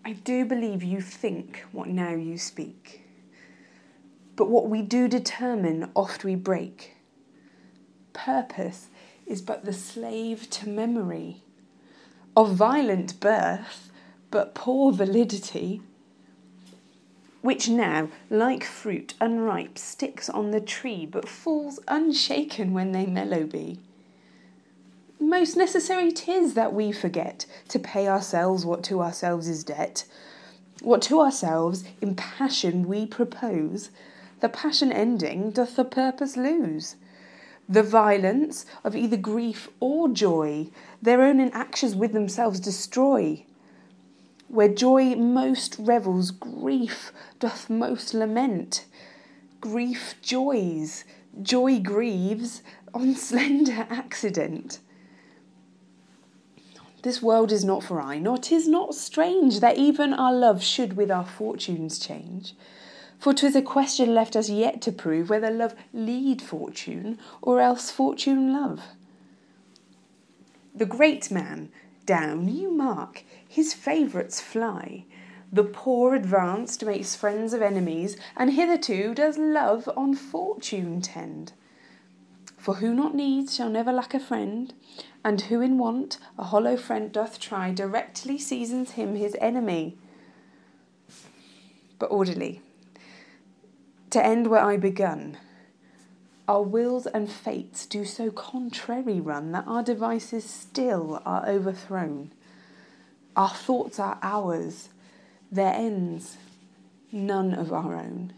I do believe you think what now you speak, but what we do determine oft we break. Purpose is but the slave to memory, of violent birth, but poor validity, which now, like fruit unripe, sticks on the tree, but falls unshaken when they mellow be. Most necessary 'tis that we forget to pay ourselves what to ourselves is debt. What to ourselves in passion we propose, the passion ending doth the purpose lose. The violence of either grief or joy their own actions with themselves destroy. Where joy most revels, grief doth most lament. Grief joys, joy grieves on slender accident. This world is not for aye, nor 'tis not strange that even our love should with our fortunes change. For 'tis a question left us yet to prove whether love lead fortune or else fortune love. The great man, down you mark, his favourites fly. The poor advanced makes friends of enemies, and hitherto does love on fortune tend. For who not needs shall never lack a friend, and who in want a hollow friend doth try, directly seasons him his enemy. But orderly, to end where I begun, our wills and fates do so contrary run that our devices still are overthrown. Our thoughts are ours, their ends none of our own.